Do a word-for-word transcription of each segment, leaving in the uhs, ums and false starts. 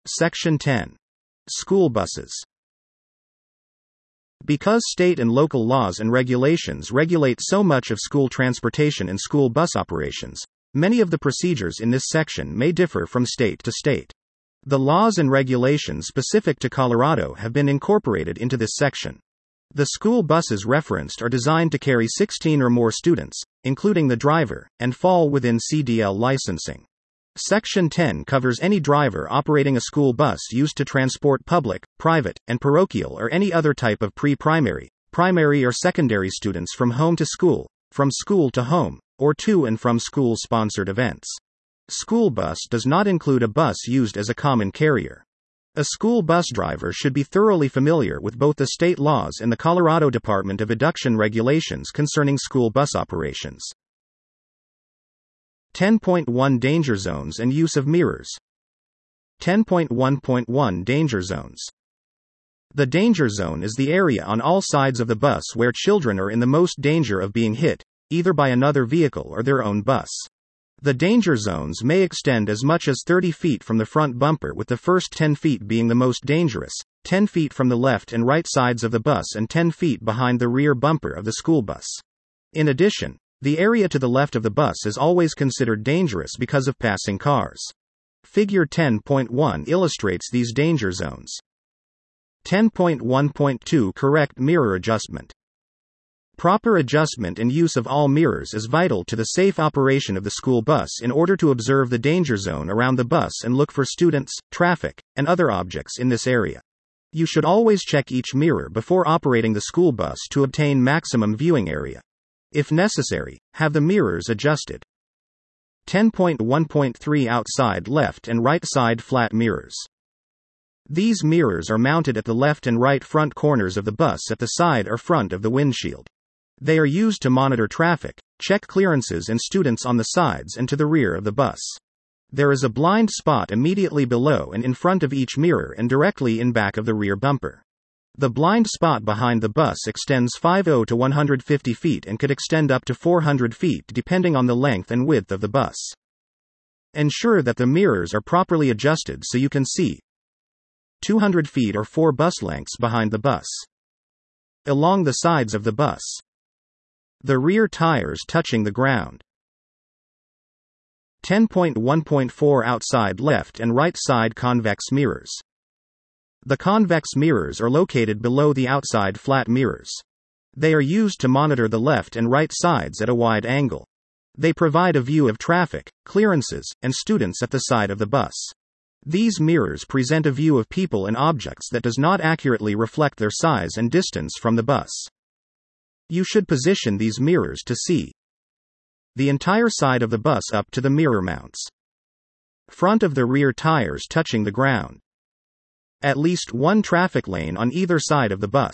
Section ten. School buses. Because state and local laws and regulations regulate so much of school transportation and school bus operations, many of the procedures in this section may differ from state to state. The laws and regulations specific to Colorado have been incorporated into this section. The school buses referenced are designed to carry sixteen or more students, including the driver, and fall within C D L licensing. Section ten covers any driver operating a school bus used to transport public, private, and parochial or any other type of pre-primary, primary or secondary students from home to school, from school to home, or to and from school-sponsored events. School bus does not include a bus used as a common carrier. A school bus driver should be thoroughly familiar with both the state laws and the Colorado Department of Education regulations concerning school bus operations. ten point one Danger zones and use of mirrors. ten point one point one Danger zones. The danger zone is the area on all sides of the bus where children are in the most danger of being hit, either by another vehicle or their own bus. The danger zones may extend as much as thirty feet from the front bumper, with the first ten feet being the most dangerous, ten feet from the left and right sides of the bus and ten feet behind the rear bumper of the school bus. In addition, the area to the left of the bus is always considered dangerous because of passing cars. Figure ten point one illustrates these danger zones. ten point one point two Correct mirror adjustment. Proper adjustment and use of all mirrors is vital to the safe operation of the school bus in order to observe the danger zone around the bus and look for students, traffic, and other objects in this area. You should always check each mirror before operating the school bus to obtain maximum viewing area. If necessary, have the mirrors adjusted. ten point one point three Outside left and right side flat mirrors. These mirrors are mounted at the left and right front corners of the bus at the side or front of the windshield. They are used to monitor traffic, check clearances and students on the sides and to the rear of the bus. There is a blind spot immediately below and in front of each mirror and directly in back of the rear bumper. The blind spot behind the bus extends fifty to one hundred fifty feet and could extend up to four hundred feet depending on the length and width of the bus. Ensure that the mirrors are properly adjusted so you can see two hundred feet or four bus lengths behind the bus. Along the sides of the bus. The rear tires touching the ground. ten point one point four Outside left and right side convex mirrors. The convex mirrors are located below the outside flat mirrors. They are used to monitor the left and right sides at a wide angle. They provide a view of traffic, clearances, and students at the side of the bus. These mirrors present a view of people and objects that does not accurately reflect their size and distance from the bus. You should position these mirrors to see the entire side of the bus up to the mirror mounts. Front of the rear tires touching the ground. At least one traffic lane on either side of the bus.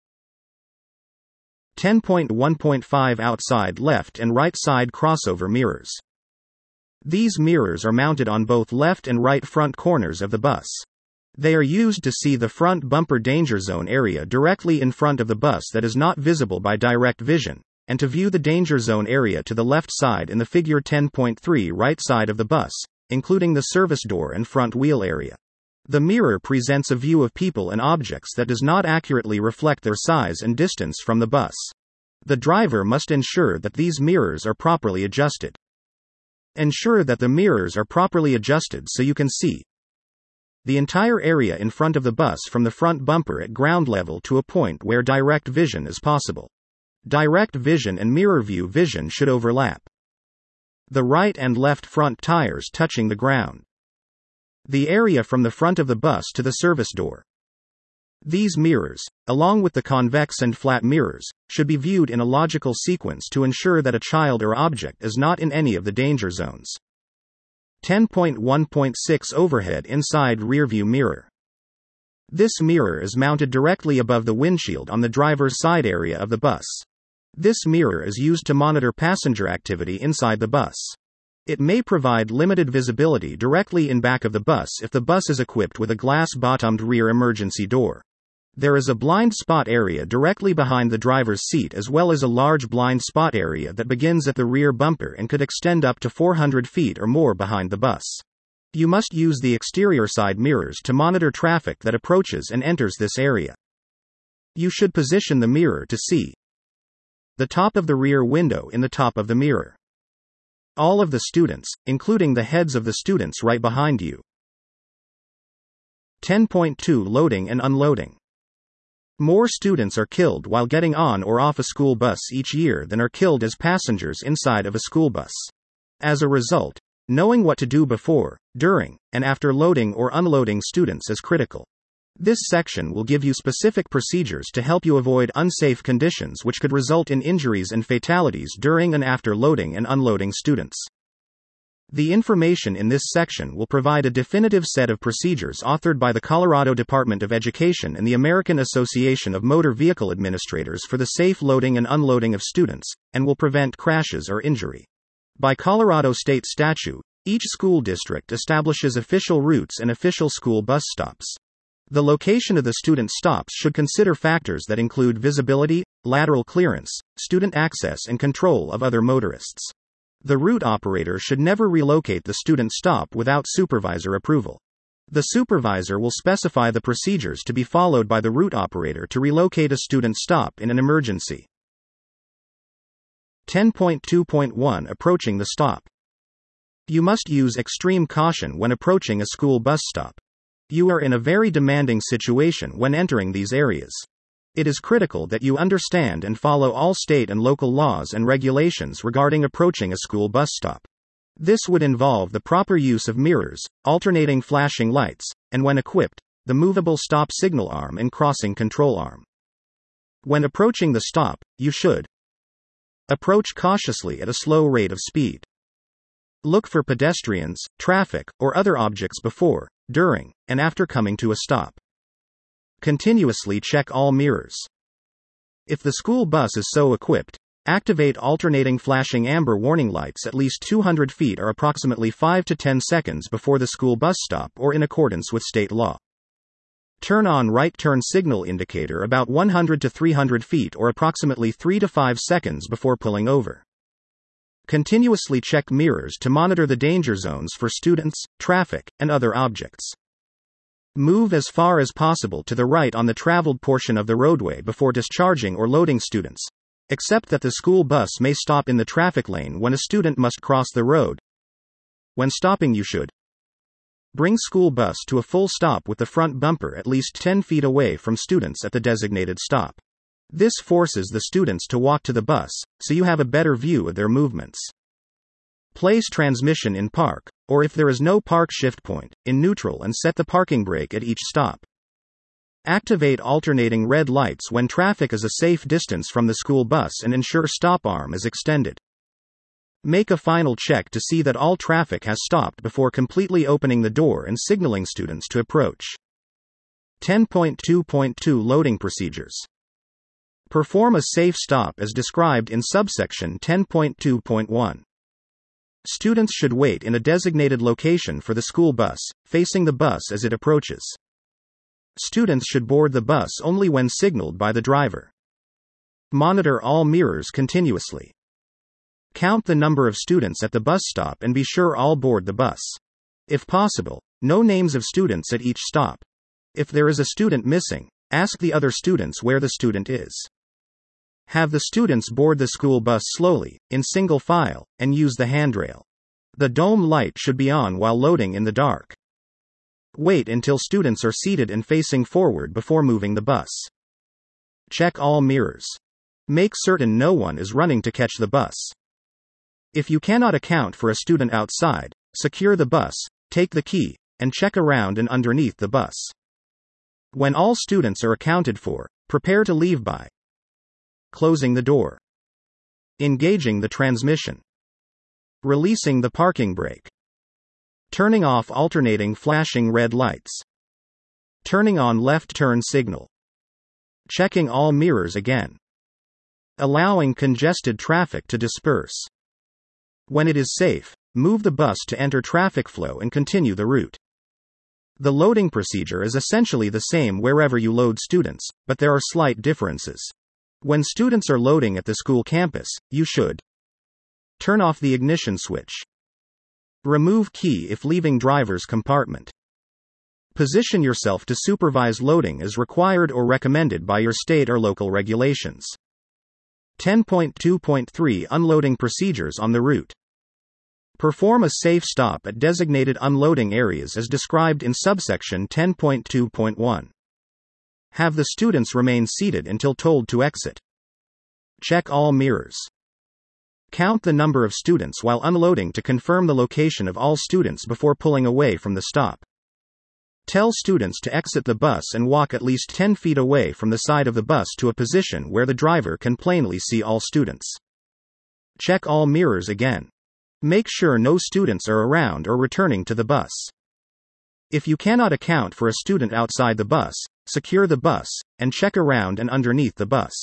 ten point one point five Outside left and right side crossover mirrors. These mirrors are mounted on both left and right front corners of the bus. They are used to see the front bumper danger zone area directly in front of the bus that is not visible by direct vision, and to view the danger zone area to the left side in the figure ten point three right side of the bus, including the service door and front wheel area. The mirror presents a view of people and objects that does not accurately reflect their size and distance from the bus. The driver must ensure that these mirrors are properly adjusted. Ensure that the mirrors are properly adjusted so you can see the entire area in front of the bus from the front bumper at ground level to a point where direct vision is possible. Direct vision and mirror view vision should overlap. The right and left front tires touching the ground. The area from the front of the bus to the service door. These mirrors, along with the convex and flat mirrors, should be viewed in a logical sequence to ensure that a child or object is not in any of the danger zones. ten point one point six Overhead inside rearview mirror. This mirror is mounted directly above the windshield on the driver's side area of the bus. This mirror is used to monitor passenger activity inside the bus. It may provide limited visibility directly in back of the bus if the bus is equipped with a glass-bottomed rear emergency door. There is a blind spot area directly behind the driver's seat as well as a large blind spot area that begins at the rear bumper and could extend up to four hundred feet or more behind the bus. You must use the exterior side mirrors to monitor traffic that approaches and enters this area. You should position the mirror to see the top of the rear window in the top of the mirror. All of the students, including the heads of the students right behind you. ten point two Loading and unloading. More students are killed while getting on or off a school bus each year than are killed as passengers inside of a school bus. As a result, knowing what to do before, during, and after loading or unloading students is critical. This section will give you specific procedures to help you avoid unsafe conditions which could result in injuries and fatalities during and after loading and unloading students. The information in this section will provide a definitive set of procedures authored by the Colorado Department of Education and the American Association of Motor Vehicle Administrators for the safe loading and unloading of students, and will prevent crashes or injury. By Colorado state statute, each school district establishes official routes and official school bus stops. The location of the student stops should consider factors that include visibility, lateral clearance, student access, and control of other motorists. The route operator should never relocate the student stop without supervisor approval. The supervisor will specify the procedures to be followed by the route operator to relocate a student stop in an emergency. ten point two point one Approaching the stop. You must use extreme caution when approaching a school bus stop. You are in a very demanding situation when entering these areas. It is critical that you understand and follow all state and local laws and regulations regarding approaching a school bus stop. This would involve the proper use of mirrors, alternating flashing lights, and when equipped, the movable stop signal arm and crossing control arm. When approaching the stop, you should approach cautiously at a slow rate of speed. Look for pedestrians, traffic, or other objects before, during, and after coming to a stop. Continuously check all mirrors. If the school bus is so equipped, activate alternating flashing amber warning lights at least two hundred feet or approximately five to ten seconds before the school bus stop or in accordance with state law. Turn on right turn signal indicator about one hundred to three hundred feet or approximately three to five seconds before pulling over. Continuously check mirrors to monitor the danger zones for students, traffic, and other objects. Move as far as possible to the right on the traveled portion of the roadway before discharging or loading students, except that the school bus may stop in the traffic lane when a student must cross the road. When stopping, you should bring school bus to a full stop with the front bumper at least ten feet away from students at the designated stop. This forces the students to walk to the bus, so you have a better view of their movements. Place transmission in park, or if there is no park shift point, in neutral and set the parking brake at each stop. Activate alternating red lights when traffic is a safe distance from the school bus and ensure stop arm is extended. Make a final check to see that all traffic has stopped before completely opening the door and signaling students to approach. ten point two point two Loading procedures. Perform a safe stop as described in subsection ten point two point one. Students should wait in a designated location for the school bus, facing the bus as it approaches. Students should board the bus only when signaled by the driver. Monitor all mirrors continuously. Count the number of students at the bus stop and be sure all board the bus. If possible, know names of students at each stop. If there is a student missing, ask the other students where the student is. Have the students board the school bus slowly, in single file, and use the handrail. The dome light should be on while loading in the dark. Wait until students are seated and facing forward before moving the bus. Check all mirrors. Make certain no one is running to catch the bus. If you cannot account for a student outside, secure the bus, take the key, and check around and underneath the bus. When all students are accounted for, prepare to leave by closing the door, engaging the transmission, releasing the parking brake, turning off alternating flashing red lights, turning on left turn signal, checking all mirrors again, allowing congested traffic to disperse. When it is safe, move the bus to enter traffic flow and continue the route. The loading procedure is essentially the same wherever you load students, but there are slight differences. When students are loading at the school campus, you should turn off the ignition switch, Remove key if leaving driver's compartment. Position yourself to supervise loading as required or recommended by your state or local regulations. ten point two point three Unloading procedures on the route. Perform a safe stop at designated unloading areas as described in subsection ten point two point one. Have the students remain seated until told to exit. Check all mirrors. Count the number of students while unloading to confirm the location of all students before pulling away from the stop. Tell students to exit the bus and walk at least ten feet away from the side of the bus to a position where the driver can plainly see all students. Check all mirrors again. Make sure no students are around or returning to the bus. If you cannot account for a student outside the bus, secure the bus, and check around and underneath the bus.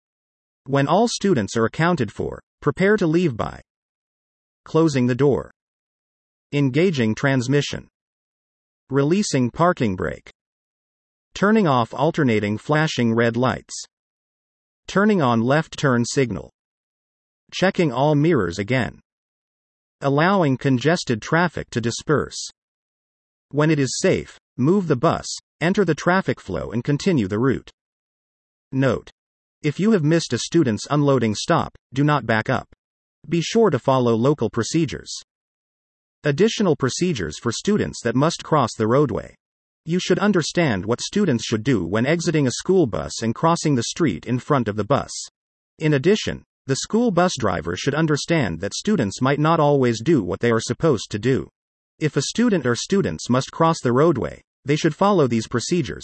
When all students are accounted for, prepare to leave by closing the door, engaging transmission, releasing parking brake, turning off alternating flashing red lights, turning on left turn signal, checking all mirrors again, allowing congested traffic to disperse. When it is safe, move the bus, enter the traffic flow and continue the route. Note: if you have missed a student's unloading stop, do not back up. Be sure to follow local procedures. Additional procedures for students that must cross the roadway. You should understand what students should do when exiting a school bus and crossing the street in front of the bus. In addition, the school bus driver should understand that students might not always do what they are supposed to do. If a student or students must cross the roadway, they should follow these procedures.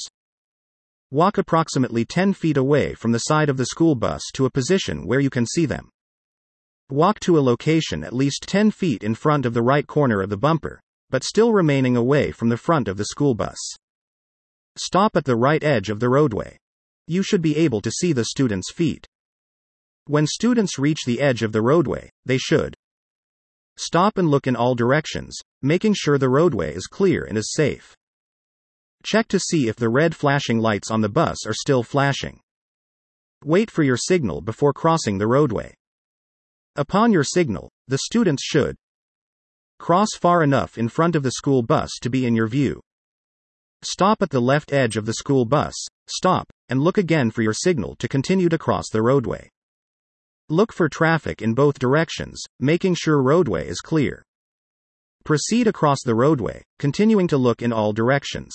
Walk approximately ten feet away from the side of the school bus to a position where you can see them. Walk to a location at least ten feet in front of the right corner of the bumper, but still remaining away from the front of the school bus. Stop at the right edge of the roadway. You should be able to see the students' feet. When students reach the edge of the roadway, they should stop and look in all directions, making sure the roadway is clear and is safe. Check to see if the red flashing lights on the bus are still flashing. Wait for your signal before crossing the roadway. Upon your signal, the students should cross far enough in front of the school bus to be in your view. Stop at the left edge of the school bus, stop, and look again for your signal to continue to cross the roadway. Look for traffic in both directions, making sure roadway is clear. Proceed across the roadway, continuing to look in all directions.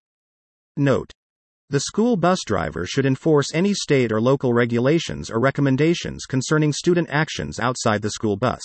Note: the school bus driver should enforce any state or local regulations or recommendations concerning student actions outside the school bus.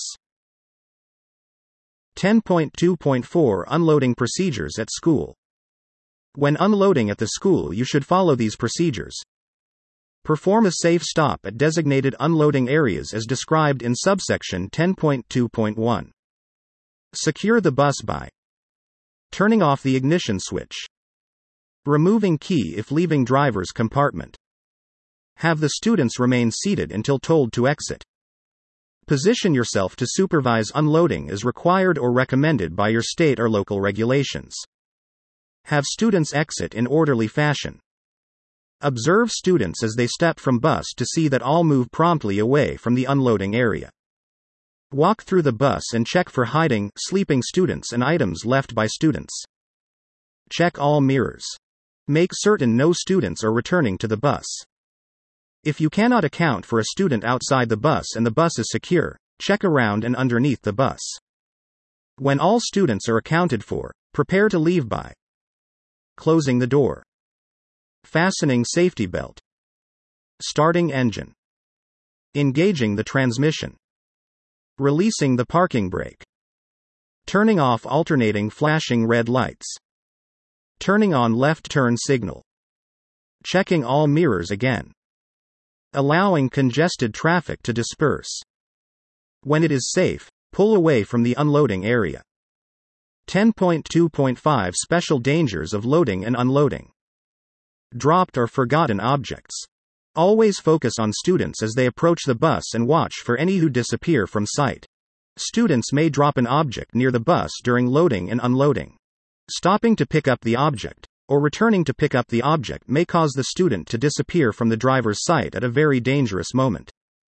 ten point two point four Unloading procedures at school. When unloading at the school, you should follow these procedures. Perform a safe stop at designated unloading areas as described in subsection ten point two point one. Secure the bus by turning off the ignition switch, removing key if leaving driver's compartment. Have the students remain seated until told to exit. Position yourself to supervise unloading as required or recommended by your state or local regulations. Have students exit in orderly fashion. Observe students as they step from bus to see that all move promptly away from the unloading area. Walk through the bus and check for hiding, sleeping students and items left by students. Check all mirrors. Make certain no students are returning to the bus. If you cannot account for a student outside the bus and the bus is secure, check around and underneath the bus. When all students are accounted for, prepare to leave by closing the door, fastening safety belt, starting engine, engaging the transmission, releasing the parking brake, turning off alternating flashing red lights, turning on left turn signal, checking all mirrors again, allowing congested traffic to disperse. When it is safe, pull away from the unloading area. ten point two point five Special dangers of loading and unloading. Dropped or forgotten objects. Always focus on students as they approach the bus and watch for any who disappear from sight. Students may drop an object near the bus during loading and unloading. Stopping to pick up the object, or returning to pick up the object may cause the student to disappear from the driver's sight at a very dangerous moment.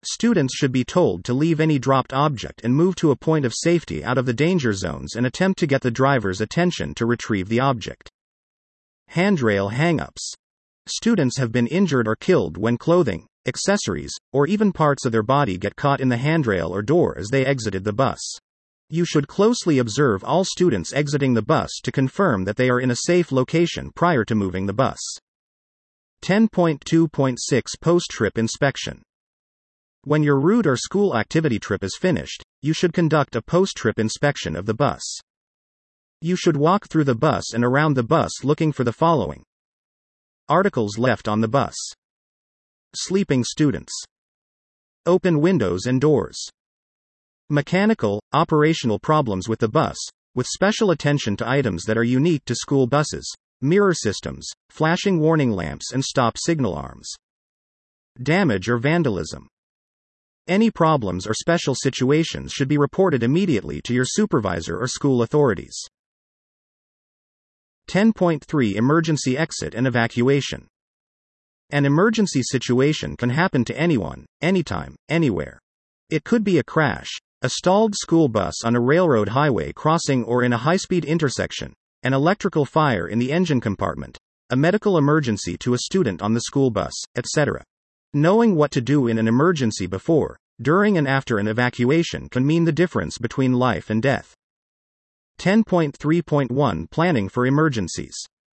Students should be told to leave any dropped object and move to a point of safety out of the danger zones and attempt to get the driver's attention to retrieve the object. Handrail hang-ups. Students have been injured or killed when clothing, accessories, or even parts of their body get caught in the handrail or door as they exited the bus. You should closely observe all students exiting the bus to confirm that they are in a safe location prior to moving the bus. ten point two point six Post-trip inspection. When your route or school activity trip is finished, you should conduct a post-trip inspection of the bus. You should walk through the bus and around the bus looking for the following: articles left on the bus, sleeping students, open windows and doors, mechanical, operational problems with the bus, with special attention to items that are unique to school buses, mirror systems, flashing warning lamps and stop signal arms, damage or vandalism. Any problems or special situations should be reported immediately to your supervisor or school authorities. ten point three Emergency exit and evacuation. An emergency situation can happen to anyone, anytime, anywhere. It could be a crash, a stalled school bus on a railroad highway crossing or in a high-speed intersection, an electrical fire in the engine compartment, a medical emergency to a student on the school bus, et cetera. Knowing what to do in an emergency before, during and after an evacuation can mean the difference between life and death. ten point three point one Planning for emergencies.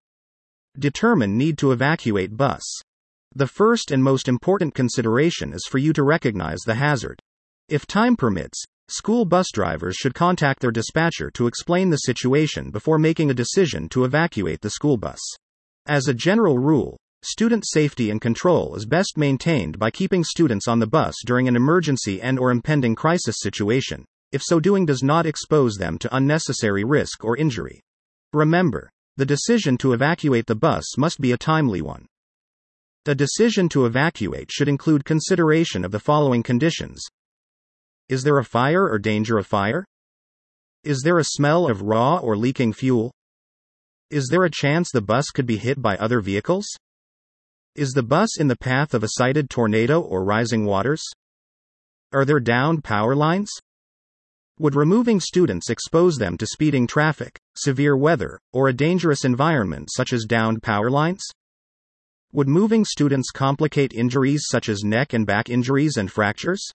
Determine need to evacuate bus. The first and most important consideration is for you to recognize the hazard. If time permits, school bus drivers should contact their dispatcher to explain the situation before making a decision to evacuate the school bus. As a general rule, student safety and control is best maintained by keeping students on the bus during an emergency and/or impending crisis situation, if so doing does not expose them to unnecessary risk or injury. Remember, the decision to evacuate the bus must be a timely one. The decision to evacuate should include consideration of the following conditions. Is there a fire or danger of fire? Is there a smell of raw or leaking fuel? Is there a chance the bus could be hit by other vehicles? Is the bus in the path of a cited tornado or rising waters? Are there downed power lines? Would removing students expose them to speeding traffic, severe weather, or a dangerous environment such as downed power lines? Would moving students complicate injuries such as neck and back injuries and fractures?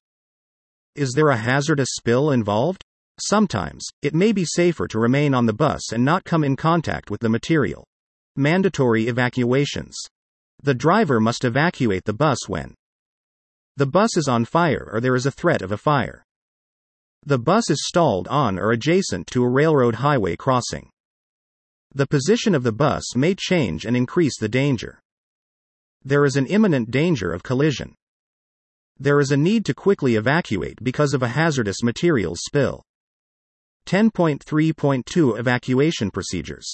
Is there a hazardous spill involved? Sometimes, it may be safer to remain on the bus and not come in contact with the material. Mandatory evacuations. The driver must evacuate the bus when the bus is on fire or there is a threat of a fire. The bus is stalled on or adjacent to a railroad highway crossing. The position of the bus may change and increase the danger. There is an imminent danger of collision. There is a need to quickly evacuate because of a hazardous materials spill. ten point three point two Evacuation procedures.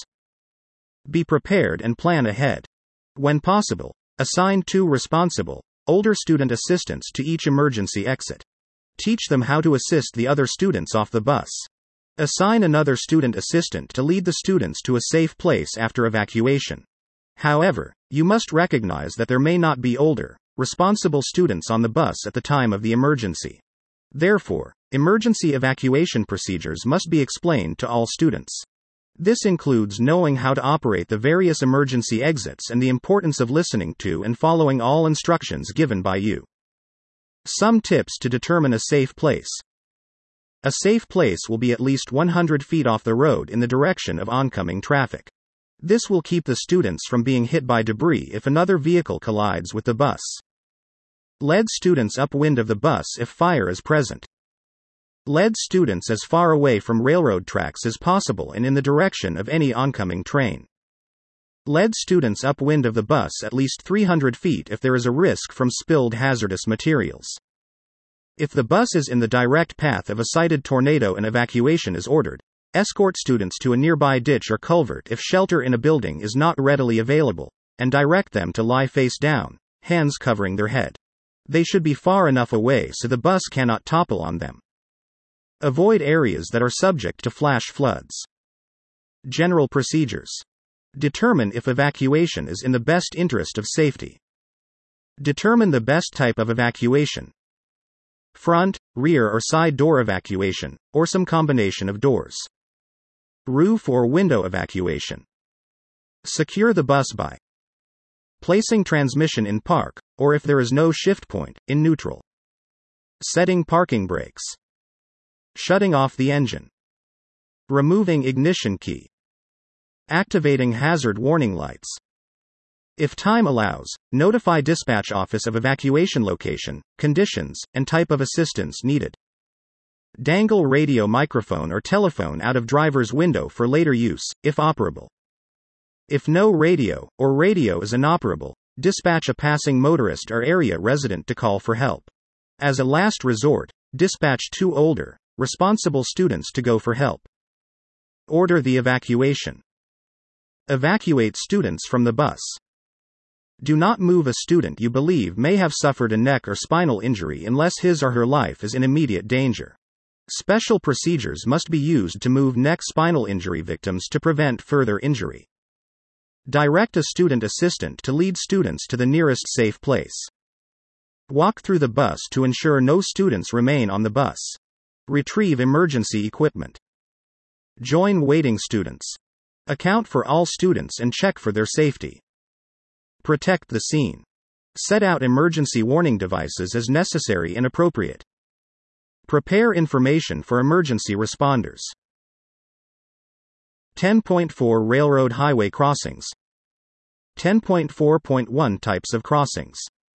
Be prepared and plan ahead. When possible, assign two responsible, older student assistants to each emergency exit. Teach them how to assist the other students off the bus. Assign another student assistant to lead the students to a safe place after evacuation. However, you must recognize that there may not be older, responsible students on the bus at the time of the emergency. Therefore, emergency evacuation procedures must be explained to all students. This includes knowing how to operate the various emergency exits and the importance of listening to and following all instructions given by you. Some tips to determine a safe place. A safe place will be at least one hundred feet off the road in the direction of oncoming traffic. This will keep the students from being hit by debris if another vehicle collides with the bus. Lead students upwind of the bus if fire is present. Lead students as far away from railroad tracks as possible and in the direction of any oncoming train. Lead students upwind of the bus at least three hundred feet if there is a risk from spilled hazardous materials. If the bus is in the direct path of a cited tornado and evacuation is ordered, escort students to a nearby ditch or culvert if shelter in a building is not readily available, and direct them to lie face down, hands covering their head. They should be far enough away so the bus cannot topple on them. Avoid areas that are subject to flash floods. General procedures. Determine if evacuation is in the best interest of safety. Determine the best type of evacuation. front, rear or side door evacuation, or some combination of doors. Roof or window evacuation. Secure the bus by placing transmission in park, or if there is no shift point, in neutral. Setting parking brakes. Shutting off the engine. Removing ignition key. Activating hazard warning lights. If time allows, notify dispatch office of evacuation location, conditions, and type of assistance needed. Dangle radio microphone or telephone out of driver's window for later use, if operable. If no radio, or radio is inoperable, dispatch a passing motorist or area resident to call for help. As a last resort, dispatch two older, responsible students to go for help. Order the evacuation. Evacuate students from the bus. Do not move a student you believe may have suffered a neck or spinal injury unless his or her life is in immediate danger. Special procedures must be used to move neck spinal injury victims to prevent further injury. Direct a student assistant to lead students to the nearest safe place. Walk through the bus to ensure no students remain on the bus. Retrieve emergency equipment. Join waiting students. Account for all students and check for their safety. Protect the scene. Set out emergency warning devices as necessary and appropriate. Prepare information for emergency responders. ten point four Railroad highway crossings. ten point four point one Types of crossings.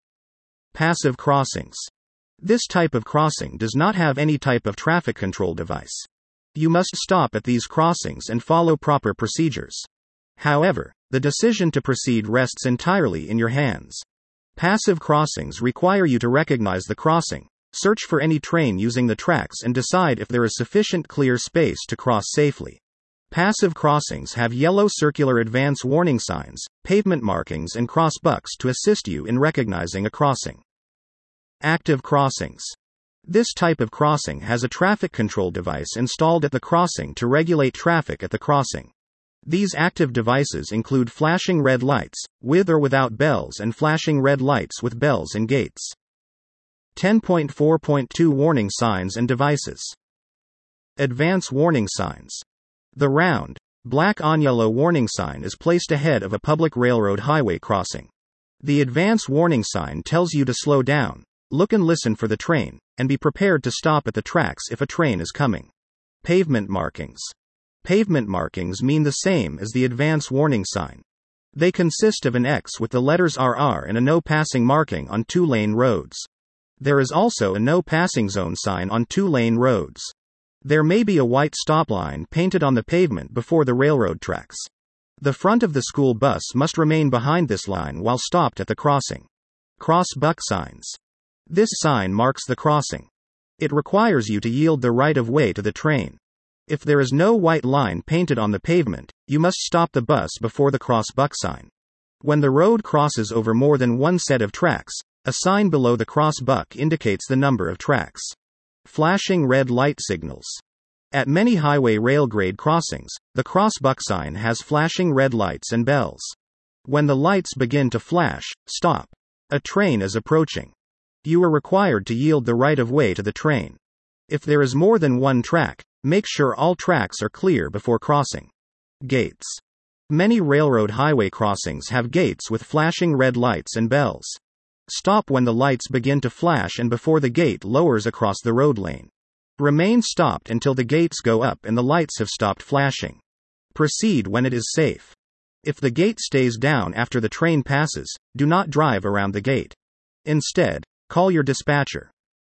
Passive crossings. This type of crossing does not have any type of traffic control device. You must stop at these crossings and follow proper procedures. However, the decision to proceed rests entirely in your hands. Passive crossings require you to recognize the crossing, search for any train using the tracks and decide if there is sufficient clear space to cross safely. Passive crossings have yellow circular advance warning signs, pavement markings and cross bucks to assist you in recognizing a crossing. Active crossings. This type of crossing has a traffic control device installed at the crossing to regulate traffic at the crossing. These active devices include flashing red lights, with or without bells, and flashing red lights with bells and gates. ten point four point two Warning signs and devices. Advance warning signs. The round, black on yellow warning sign is placed ahead of a public railroad highway crossing. The advance warning sign tells you to slow down, look and listen for the train, and be prepared to stop at the tracks if a train is coming. Pavement markings. Pavement markings mean the same as the advance warning sign. They consist of an X with the letters R R and a no passing marking on two-lane roads. There is also a no passing zone sign on two-lane roads. There may be a white stop line painted on the pavement before the railroad tracks. The front of the school bus must remain behind this line while stopped at the crossing. Cross buck signs. This sign marks the crossing. It requires you to yield the right of way to the train. If there is no white line painted on the pavement, you must stop the bus before the cross buck sign. When the road crosses over more than one set of tracks, a sign below the cross buck indicates the number of tracks. Flashing red light signals. At many highway rail grade crossings, the cross buck sign has flashing red lights and bells. When the lights begin to flash, stop. A train is approaching. You are required to yield the right of way to the train. If there is more than one track, make sure all tracks are clear before crossing. Gates. Many railroad highway crossings have gates with flashing red lights and bells. Stop when the lights begin to flash and before the gate lowers across the road lane. Remain stopped until the gates go up and the lights have stopped flashing. Proceed when it is safe. If the gate stays down after the train passes, do not drive around the gate. Instead, call your dispatcher.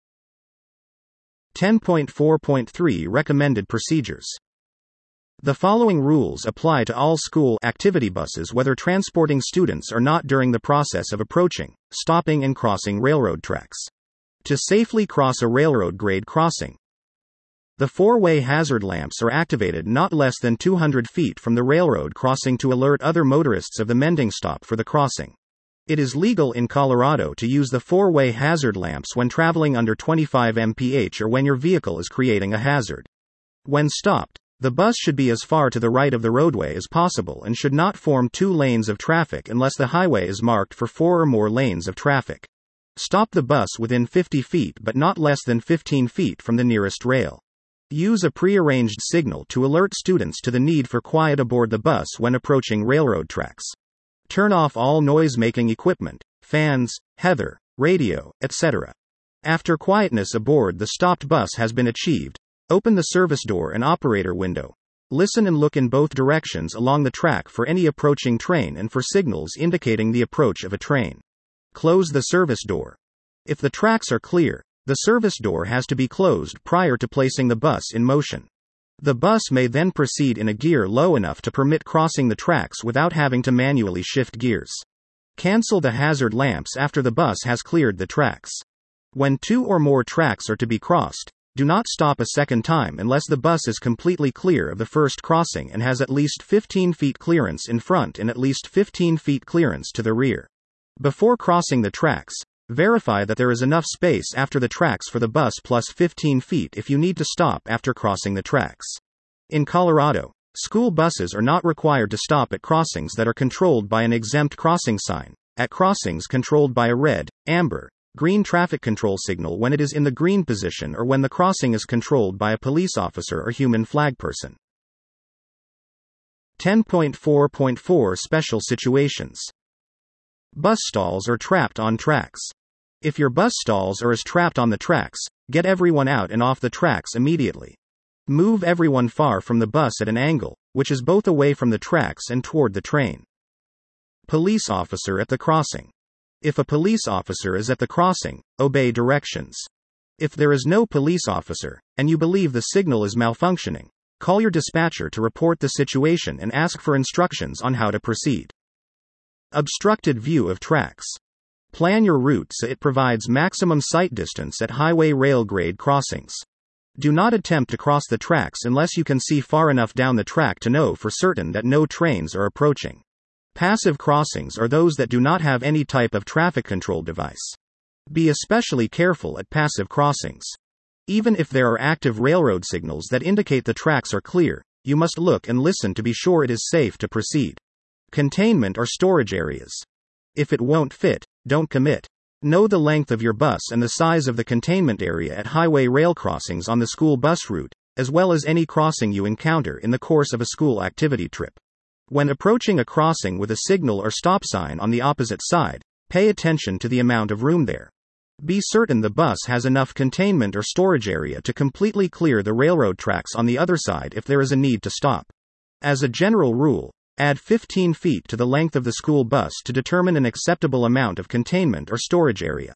ten point four point three Recommended procedures. The following rules apply to all school activity buses whether transporting students or not during the process of approaching, stopping and crossing railroad tracks. To safely cross a railroad grade crossing, the four-way hazard lamps are activated not less than two hundred feet from the railroad crossing to alert other motorists of the mending stop for the crossing. It is legal in Colorado to use the four-way hazard lamps when traveling under twenty-five miles per hour or when your vehicle is creating a hazard. When stopped, the bus should be as far to the right of the roadway as possible and should not form two lanes of traffic unless the highway is marked for four or more lanes of traffic. Stop the bus within fifty feet but not less than fifteen feet from the nearest rail. Use a prearranged signal to alert students to the need for quiet aboard the bus when approaching railroad tracks. Turn off all noise-making equipment, fans, heather, radio, et cetera. After quietness aboard the stopped bus has been achieved, open the service door and operator window. Listen and look in both directions along the track for any approaching train and for signals indicating the approach of a train. Close the service door. If the tracks are clear, the service door has to be closed prior to placing the bus in motion. The bus may then proceed in a gear low enough to permit crossing the tracks without having to manually shift gears. Cancel the hazard lamps after the bus has cleared the tracks. When two or more tracks are to be crossed, do not stop a second time unless the bus is completely clear of the first crossing and has at least fifteen feet clearance in front and at least fifteen feet clearance to the rear. Before crossing the tracks, verify that there is enough space after the tracks for the bus plus fifteen feet if you need to stop after crossing the tracks. In Colorado, school buses are not required to stop at crossings that are controlled by an exempt crossing sign, at crossings controlled by a red, amber, green traffic control signal when it is in the green position or when the crossing is controlled by a police officer or human flag person. ten point four point four Special situations. Bus stalls are trapped on tracks. If your bus stalls are as trapped on the tracks, get everyone out and off the tracks immediately. Move everyone far from the bus at an angle, which is both away from the tracks and toward the train. Police officer at the crossing. If a police officer is at the crossing, obey directions. If there is no police officer, and you believe the signal is malfunctioning, call your dispatcher to report the situation and ask for instructions on how to proceed. Obstructed view of tracks. Plan your route so it provides maximum sight distance at highway rail grade crossings. Do not attempt to cross the tracks unless you can see far enough down the track to know for certain that no trains are approaching. Passive crossings are those that do not have any type of traffic control device. Be especially careful at passive crossings. Even if there are active railroad signals that indicate the tracks are clear, you must look and listen to be sure it is safe to proceed. Containment or storage areas. If it won't fit, don't commit. Know the length of your bus and the size of the containment area at highway rail crossings on the school bus route, as well as any crossing you encounter in the course of a school activity trip. When approaching a crossing with a signal or stop sign on the opposite side, pay attention to the amount of room there. Be certain the bus has enough containment or storage area to completely clear the railroad tracks on the other side if there is a need to stop. As a general rule, add fifteen feet to the length of the school bus to determine an acceptable amount of containment or storage area.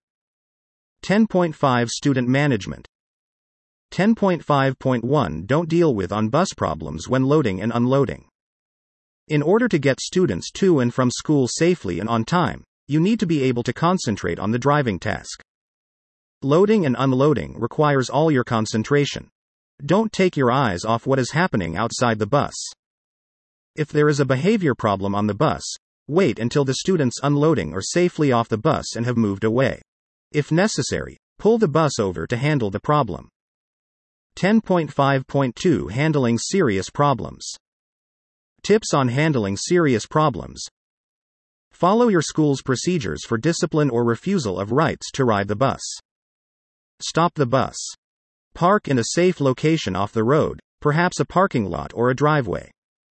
ten point five Student management. ten point five point one Don't deal with on-bus problems when loading and unloading. In order to get students to and from school safely and on time, you need to be able to concentrate on the driving task. Loading and unloading requires all your concentration. Don't take your eyes off what is happening outside the bus. If there is a behavior problem on the bus, wait until the students unloading are safely off the bus and have moved away. If necessary, pull the bus over to handle the problem. ten point five point two Handling serious problems. Tips on handling serious problems. Follow your school's procedures for discipline or refusal of rights to ride the bus. Stop the bus. Park in a safe location off the road, perhaps a parking lot or a driveway.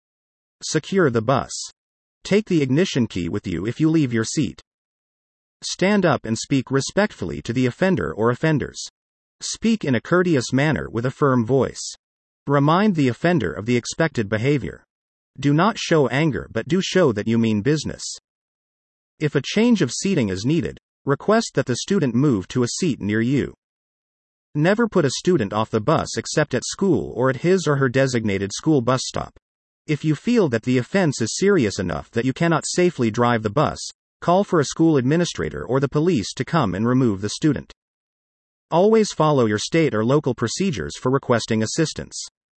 Secure the bus. Take the ignition key with you if you leave your seat. Stand up and speak respectfully to the offender or offenders. Speak in a courteous manner with a firm voice. Remind the offender of the expected behavior. Do not show anger but do show that you mean business. If a change of seating is needed, request that the student move to a seat near you. Never put a student off the bus except at school or at his or her designated school bus stop. If you feel that the offense is serious enough that you cannot safely drive the bus, call for a school administrator or the police to come and remove the student. Always follow your state or local procedures for requesting assistance.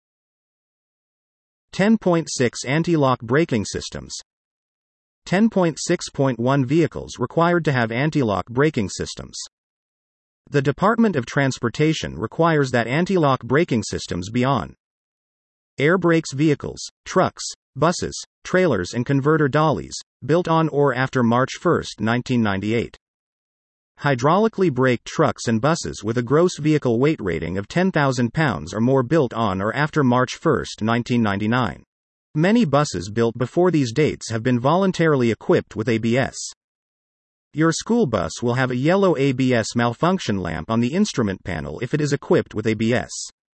ten point six Anti-lock braking systems. ten point six point one Vehicles required to have anti-lock braking systems. The Department of Transportation requires that anti-lock braking systems be on air brakes vehicles, trucks, buses, trailers and converter dollies, built on or after March first, nineteen ninety-eight. Hydraulically braked trucks and buses with a gross vehicle weight rating of ten thousand pounds or more built on or after March first, nineteen ninety-nine. Many buses built before these dates have been voluntarily equipped with A B S. Your school bus will have a yellow A B S malfunction lamp on the instrument panel if it is equipped with A B S.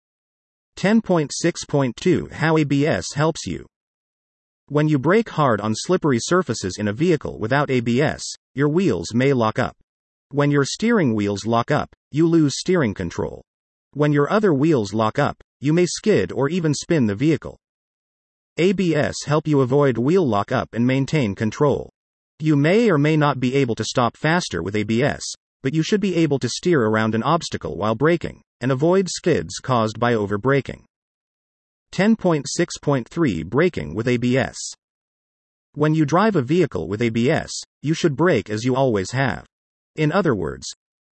ten point six point two How A B S helps you. When you brake hard on slippery surfaces in a vehicle without A B S, your wheels may lock up. When your steering wheels lock up, you lose steering control. When your other wheels lock up, you may skid or even spin the vehicle. A B S help you avoid wheel lock up and maintain control. You may or may not be able to stop faster with A B S, but you should be able to steer around an obstacle while braking, and avoid skids caused by over-braking. ten point six point three Braking with A B S. When you drive a vehicle with A B S, you should brake as you always have. In other words,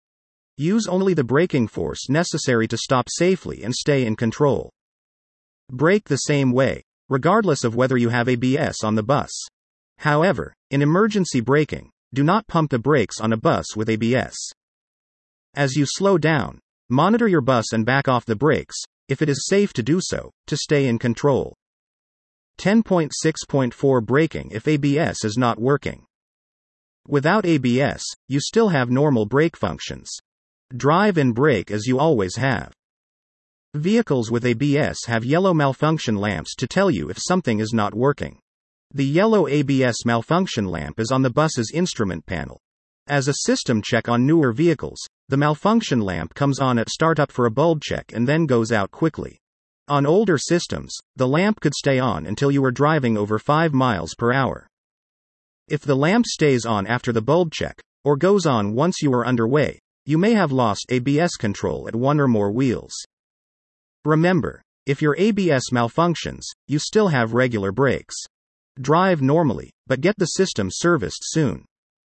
use only the braking force necessary to stop safely and stay in control. Brake the same way, regardless of whether you have A B S on the bus. However, in emergency braking, do not pump the brakes on a bus with A B S. As you slow down, monitor your bus and back off the brakes, if it is safe to do so, to stay in control. ten point six point four Braking if A B S is not working. Without A B S, you still have normal brake functions. Drive and brake as you always have. Vehicles with A B S have yellow malfunction lamps to tell you if something is not working. The yellow A B S malfunction lamp is on the bus's instrument panel. As a system check on newer vehicles, the malfunction lamp comes on at startup for a bulb check and then goes out quickly. On older systems, the lamp could stay on until you were driving over five miles per hour. If the lamp stays on after the bulb check, or goes on once you are underway, you may have lost A B S control at one or more wheels. Remember, if your A B S malfunctions, you still have regular brakes. Drive normally, but get the system serviced soon.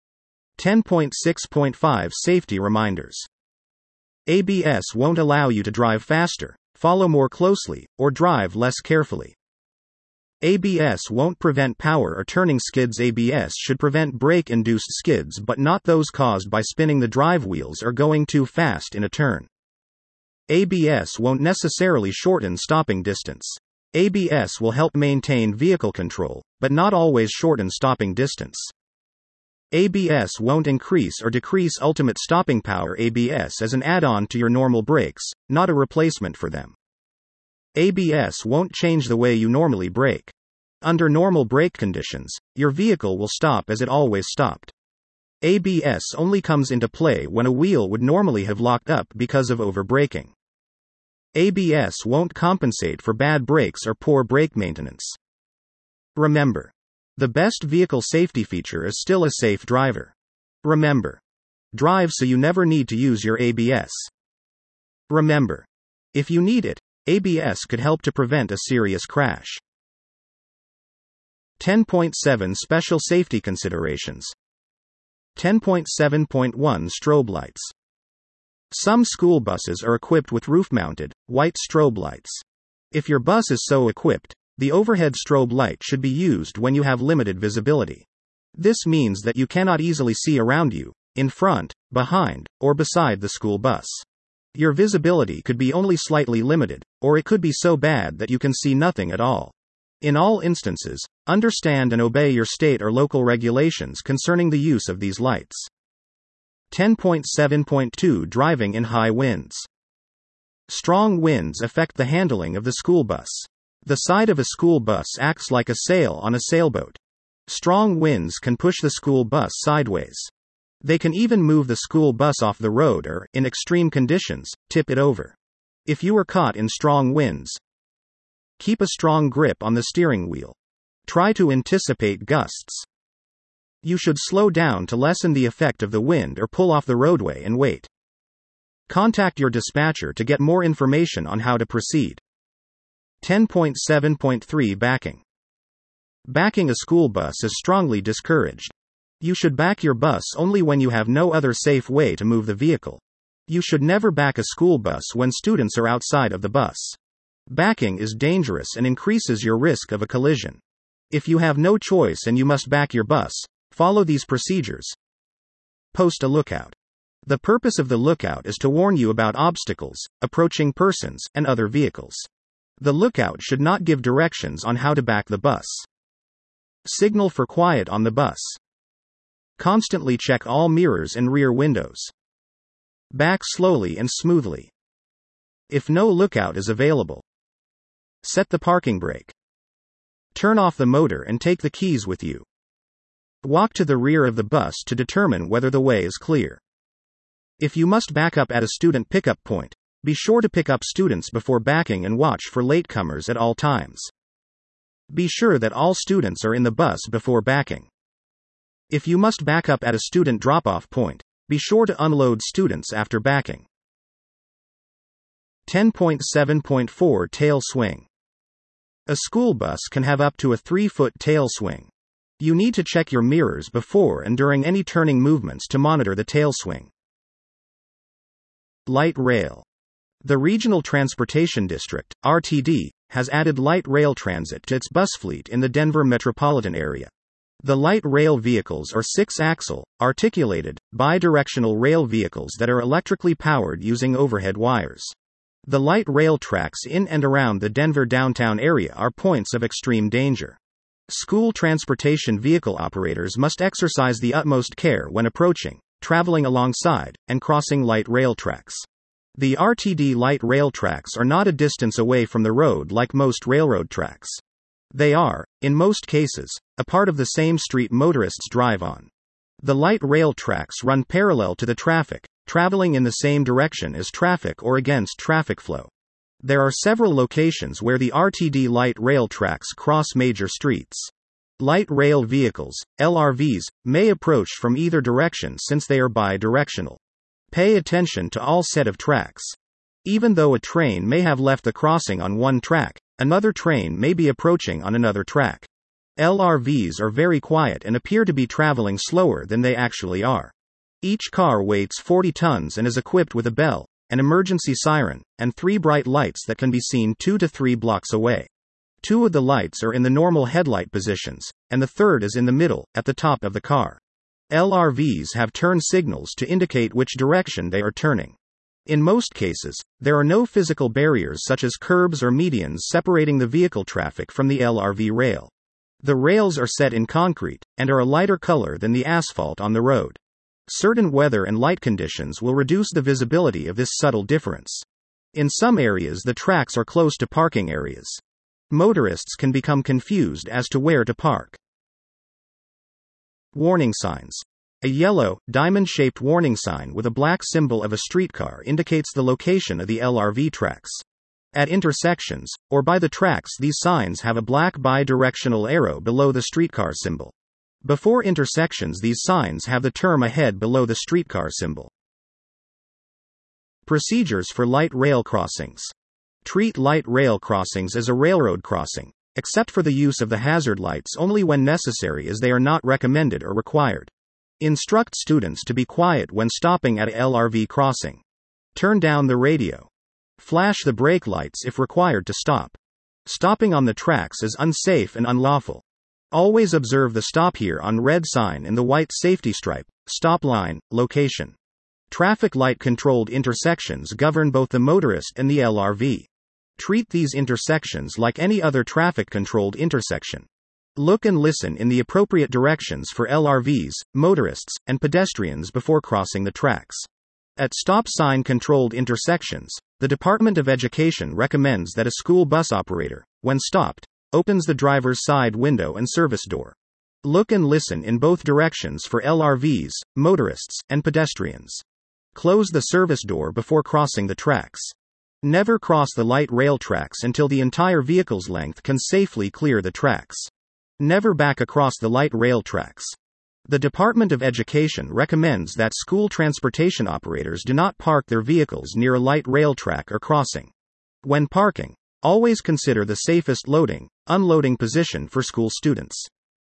ten point six point five Safety reminders. A B S won't allow you to drive faster, follow more closely, or drive less carefully. A B S won't prevent power or turning skids. A B S should prevent brake-induced skids but not those caused by spinning the drive wheels or going too fast in a turn. A B S won't necessarily shorten stopping distance. A B S will help maintain vehicle control, but not always shorten stopping distance. A B S won't increase or decrease ultimate stopping power. A B S is an add-on to your normal brakes, not a replacement for them. A B S won't change the way you normally brake. Under normal brake conditions, your vehicle will stop as it always stopped. A B S only comes into play when a wheel would normally have locked up because of over-braking. A B S won't compensate for bad brakes or poor brake maintenance. Remember, the best vehicle safety feature is still a safe driver. Remember, drive so you never need to use your A B S. Remember, if you need it, A B S could help to prevent a serious crash. ten point seven Special Safety Considerations. ten point seven point one Strobe lights. Some school buses are equipped with roof-mounted, white strobe lights. If your bus is so equipped, the overhead strobe light should be used when you have limited visibility. This means that you cannot easily see around you, in front, behind, or beside the school bus. Your visibility could be only slightly limited, or it could be so bad that you can see nothing at all. In all instances, understand and obey your state or local regulations concerning the use of these lights. ten point seven point two Driving in high winds. Strong winds affect the handling of the school bus. The side of a school bus acts like a sail on a sailboat. Strong winds can push the school bus sideways. They can even move the school bus off the road or, in extreme conditions, tip it over. If you are caught in strong winds, keep a strong grip on the steering wheel. Try to anticipate gusts. You should slow down to lessen the effect of the wind or pull off the roadway and wait. Contact your dispatcher to get more information on how to proceed. ten point seven point three Backing. Backing a school bus is strongly discouraged. You should back your bus only when you have no other safe way to move the vehicle. You should never back a school bus when students are outside of the bus. Backing is dangerous and increases your risk of a collision. If you have no choice and you must back your bus, follow these procedures. Post a lookout. The purpose of the lookout is to warn you about obstacles, approaching persons, and other vehicles. The lookout should not give directions on how to back the bus. Signal for quiet on the bus. Constantly check all mirrors and rear windows. Back slowly and smoothly. If no lookout is available, set the parking brake. Turn off the motor and take the keys with you. Walk to the rear of the bus to determine whether the way is clear. If you must back up at a student pickup point, be sure to pick up students before backing and watch for latecomers at all times. Be sure that all students are in the bus before backing. If you must back up at a student drop-off point, be sure to unload students after backing. ten point seven point four Tail swing. A school bus can have up to a three-foot tail swing. You need to check your mirrors before and during any turning movements to monitor the tail swing. Light rail. The Regional Transportation District, R T D, has added light rail transit to its bus fleet in the Denver metropolitan area. The light rail vehicles are six-axle, articulated, bi-directional rail vehicles that are electrically powered using overhead wires. The light rail tracks in and around the Denver downtown area are points of extreme danger. School transportation vehicle operators must exercise the utmost care when approaching, traveling alongside, and crossing light rail tracks. The R T D light rail tracks are not a distance away from the road like most railroad tracks. They are, in most cases, a part of the same street motorists drive on. The light rail tracks run parallel to the traffic, traveling in the same direction as traffic or against traffic flow. There are several locations where the R T D light rail tracks cross major streets. Light rail vehicles, L R Vs, may approach from either direction since they are bi-directional. Pay attention to all set of tracks. Even though a train may have left the crossing on one track, another train may be approaching on another track. L R Vs are very quiet and appear to be traveling slower than they actually are. Each car weighs forty tons and is equipped with a bell, an emergency siren, and three bright lights that can be seen two to three blocks away. Two of the lights are in the normal headlight positions, and the third is in the middle, at the top of the car. L R Vs have turn signals to indicate which direction they are turning. In most cases, there are no physical barriers such as curbs or medians separating the vehicle traffic from the L R V rail. The rails are set in concrete, and are a lighter color than the asphalt on the road. Certain weather and light conditions will reduce the visibility of this subtle difference. In some areas the tracks are close to parking areas. Motorists can become confused as to where to park. Warning signs. A yellow, diamond-shaped warning sign with a black symbol of a streetcar indicates the location of the L R V tracks. At intersections, or by the tracks, these signs have a black bi-directional arrow below the streetcar symbol. Before intersections, these signs have the term ahead below the streetcar symbol. Procedures for light rail crossings. Treat light rail crossings as a railroad crossing, except for the use of the hazard lights only when necessary, as they are not recommended or required. Instruct students to be quiet when stopping at a L R V crossing. Turn down the radio. Flash the brake lights if required to stop. Stopping on the tracks is unsafe and unlawful. Always observe the "Stop Here" on red sign and the white safety stripe, stop line, location. Traffic light controlled intersections govern both the motorist and the L R V. Treat these intersections like any other traffic controlled intersection. Look and listen in the appropriate directions for L R Vs, motorists, and pedestrians before crossing the tracks. At stop sign controlled intersections, the Department of Education recommends that a school bus operator, when stopped, opens the driver's side window and service door. Look and listen in both directions for L R Vs, motorists, and pedestrians. Close the service door before crossing the tracks. Never cross the light rail tracks until the entire vehicle's length can safely clear the tracks. Never back across the light rail tracks. The Department of Education recommends that school transportation operators do not park their vehicles near a light rail track or crossing. When parking, always consider the safest loading, unloading position for school students.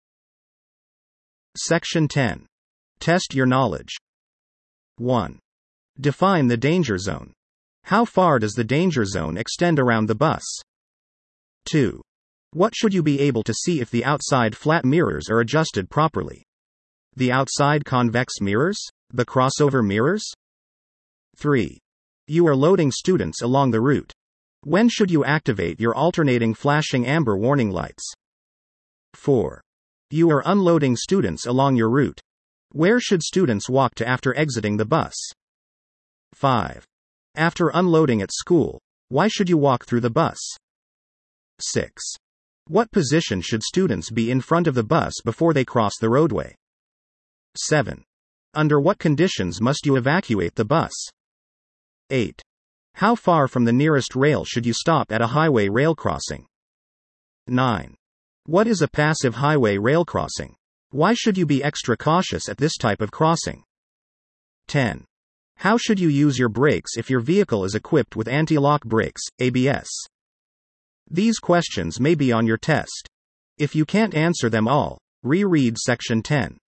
Section ten. Test your knowledge. one. Define the danger zone. How far does the danger zone extend around the bus? two. What should you be able to see if the outside flat mirrors are adjusted properly? The outside convex mirrors? The crossover mirrors? three. You are loading students along the route. When should you activate your alternating flashing amber warning lights? four. You are unloading students along your route. Where should students walk to after exiting the bus? five. After unloading at school, why should you walk through the bus? six. What position should students be in front of the bus before they cross the roadway? seven. Under what conditions must you evacuate the bus? eight. How far from the nearest rail should you stop at a highway rail crossing? nine. What is a passive highway rail crossing? Why should you be extra cautious at this type of crossing? ten. How should you use your brakes if your vehicle is equipped with anti-lock brakes, A B S? These questions may be on your test. If you can't answer them all, reread section ten.